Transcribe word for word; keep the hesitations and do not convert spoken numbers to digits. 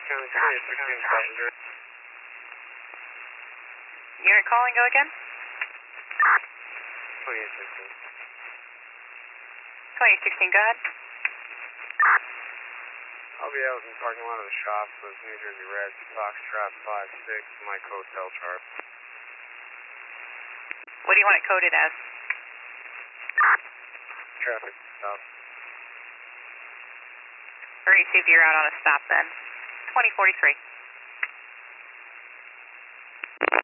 County twenty sixteen passenger. Unit calling, go again? twenty sixteen. twenty sixteen, go ahead. I'll be out in the parking lot of the shop with New Jersey Red, Foxtrot five six, Mike Hotel chart. What do you want it coded as? Traffic stop. Or you see if you're out on a stop then. twenty forty-three.